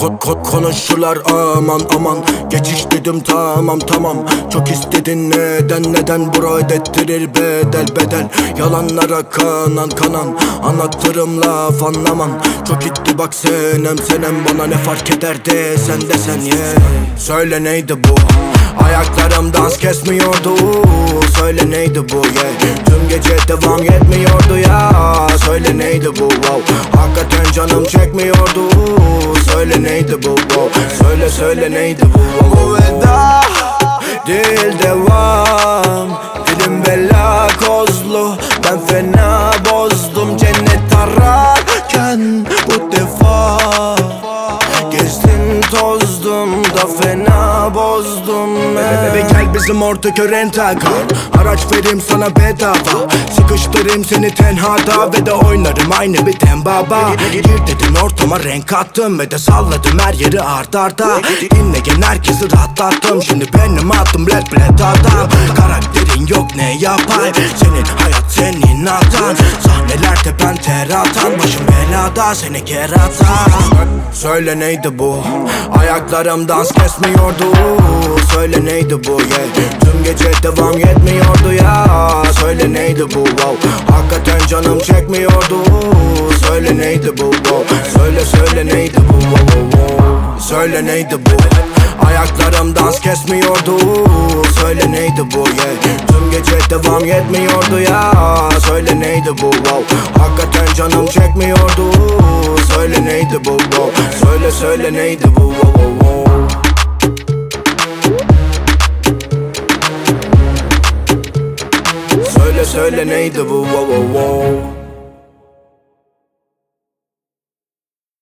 Konuşurlar aman aman, geçiş dedim tamam tamam. Çok istedin neden bura ödettirir bedel. Yalanlara kanan anlatırım laf anlaman. Çok gitti bak senem bana ne fark ederdi sen desen yeah. Söyle neydi bu? Ayaklarım dans kesmiyordu. Söyle neydi bu yeah. Tüm gece devam etmiyordu ya. Söyle neydi bu wow. Hakikaten canım çekmiyordu. Söyle neydi bu wow. Söyle neydi bu wow. Bu veda değil devam. Dilim bela kozlu, ben fena bozdum. Cennet ararken bu defa gezdim tozdum da fena bozdum. Bebe gel bizim ortak rental kar. Araç vereyim sana bedava. Sıkıştırayım seni tenhada ve de oynarım aynı bir tembaba. Gir dedin ortama renk attım ve de salladım her yeri arda. Dinleyen herkesi rahatlattım. Şimdi benim adım Red adam. Karakterin yok ne yapayım. Senin hayat senin hatan. Sahnelerde ben ter atan. Başım belada seni keratan. Söyle neydi bu? Ayaklarım dans kesmiyordu. Söyle neydi bu yeah. Tüm gece devam etmiyordu ya. Söyle neydi bu wow. Hakikaten canım çekmiyordu. Söyle neydi bu wow. Söyle neydi bu wow. Söyle neydi bu? Ayaklarım dans kesmiyordu. Söyle neydi bu yeah. Tüm gece devam etmiyordu ya. Söyle neydi bu wow. Hakikaten canım çekmiyordu. Söyle neydi bu wow. Söyle neydi bu wow. Söyle neydi bu wow.